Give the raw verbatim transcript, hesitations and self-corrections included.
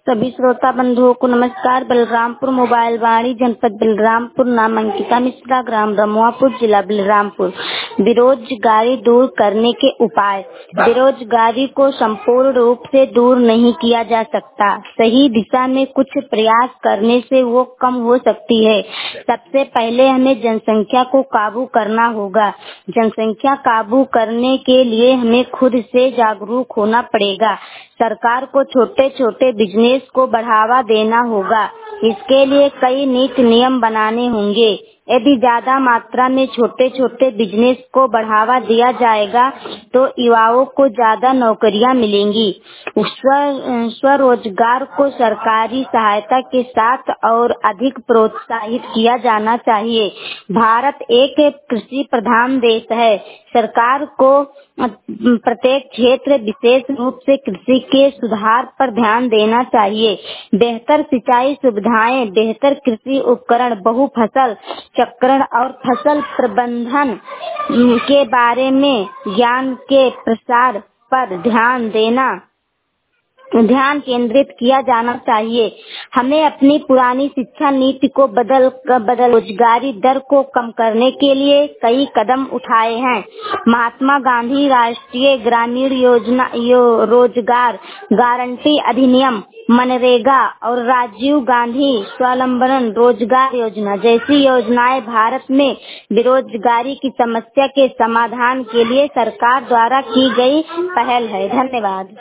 सभी श्रोता बंधुओं को नमस्कार। बलरामपुर मोबाइल वाणी, जनपद बलरामपुर, नाम अंकिता मिश्रा, ग्राम रमुआपुर, जिला बलरामपुर। बेरोजगारी दूर करने के उपाय। बेरोजगारी को संपूर्ण रूप से दूर नहीं किया जा सकता, सही दिशा में कुछ प्रयास करने से वो कम हो सकती है। सबसे पहले हमें जनसंख्या को काबू करना होगा। जनसंख्या काबू करने के लिए हमें खुद से जागरूक होना पड़ेगा। सरकार को छोटे छोटे बिजनेस को बढ़ावा देना होगा। इसके लिए कई नीति नियम बनाने होंगे। यदि ज्यादा मात्रा में छोटे छोटे बिजनेस को बढ़ावा दिया जाएगा तो युवाओं को ज्यादा नौकरियां मिलेंगी। स्व स्वरोजगार को सरकारी सहायता के साथ और अधिक प्रोत्साहित किया जाना चाहिए। भारत एक कृषि प्रधान देश है। सरकार को प्रत्येक क्षेत्र, विशेष रूप से कृषि के सुधार पर ध्यान देना चाहिए। बेहतर सिंचाई सुविधाएं, बेहतर कृषि उपकरण, बहुफसल चक्रण और फसल प्रबंधन के बारे में ज्ञान के प्रसार पर ध्यान देना ध्यान केंद्रित किया जाना चाहिए। हमें अपनी पुरानी शिक्षा नीति को बदल बदल रोजगारी दर को कम करने के लिए कई कदम उठाए हैं। महात्मा गांधी राष्ट्रीय ग्रामीण योजना यो, रोजगार गारंटी अधिनियम, मनरेगा और राजीव गांधी स्वावलंबन रोजगार योजना जैसी योजनाएं भारत में बेरोजगारी की समस्या के समाधान के लिए सरकार द्वारा की गई पहल है। धन्यवाद।